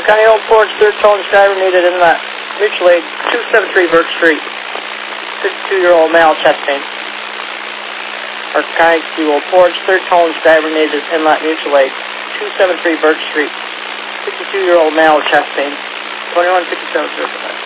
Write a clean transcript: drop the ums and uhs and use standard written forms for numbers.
County Old Forge, third tone driver needed in the mutual aid, 273 Birch Street. 52-year-old male, chest pain. Our County Old Forge, third tone driver needed inlet mutual aid, 273 Birch Street. 52-year-old male, chest pain. 2157 certified.